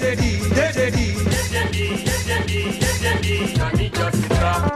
Johnny just drop.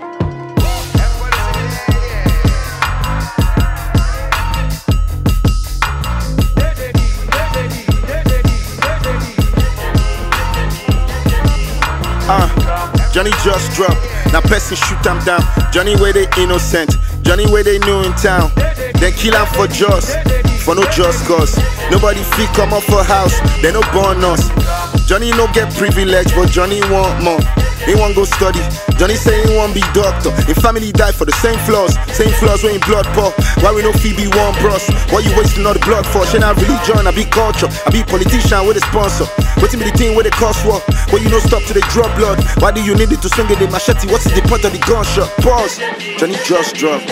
Johnny just drop. Now person shoot them down. Johnny where they innocent. Johnny where they new in town. Then kill him for just. For no just cause. Nobody feel come up for house. They no born us. Johnny no get privilege, but Johnny want more. He want go study. Johnny say he want be doctor. His family die for the same flaws where in blood pour. Why we no Phoebe one bros? Why you wasting all the blood for? She not religion, I be culture. I be politician with a sponsor. Waiting me the thing where they cost war. Where you no stop till they drop blood. Why do you need it to swing the machete? What's the point of the gunshot? Pause. Johnny just drop.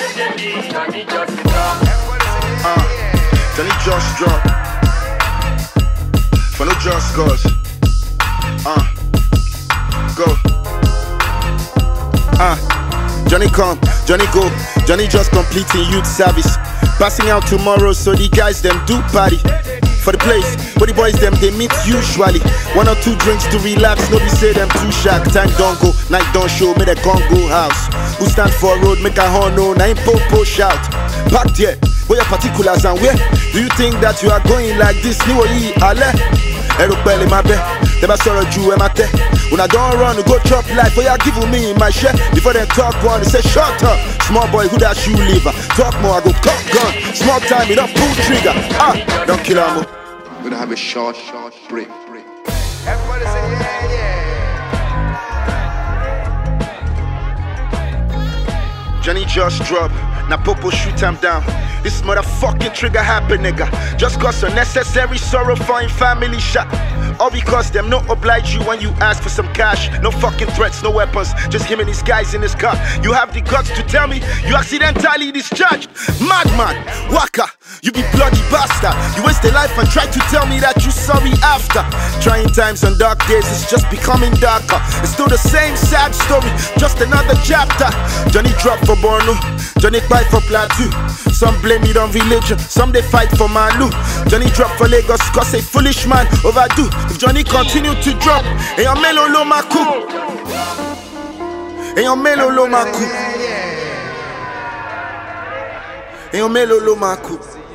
Johnny just drop. For no just cause. Go. Johnny come, Johnny go. Johnny just completing youth service. Passing out tomorrow, so the guys them do party. For the place where the boys them they meet usually. 1 or 2 drinks to relax, nobody say them too shark. Time don't go, night don't show, make the Congo house. Who stand for a road, make a horn no, na him po shout. Packed here, where your particulars and where? Do you think that you are going like this? Ni oyi ale. Erupele my bed, never saw a Jew in my tech. When I don't run, go chop life, but you giving me my share. Before they talk one, they say shut up. Small boy, who that shoe liver? Talk more, I go cock gun. Small time, it don't pull trigger. Don't kill him. I'm gonna have a short break. Everybody say yeah. Johnny just drop. Now Popo shoot him down. This motherfucking trigger happen, nigga. Just cause unnecessary sorrow for him family shot. All because them no oblige you when you ask for some cash. No fucking threats, no weapons. Just him and his guys in his car. You have the guts to tell me you accidentally discharged. Madman, waka, you be bloody bastard. You waste a life and try to tell me that you sorry after. Trying times and dark days, it's just becoming darker. It's still the same sad story, just another chapter. Johnny drop for Borno, Johnny fight for Plateau. Some blame it on religion, some they fight for Malu. Johnny drop for Lagos cause a foolish man overdo. If Johnny continue to drop, and your melolo maku, and your melolo maku, and your melolo maku.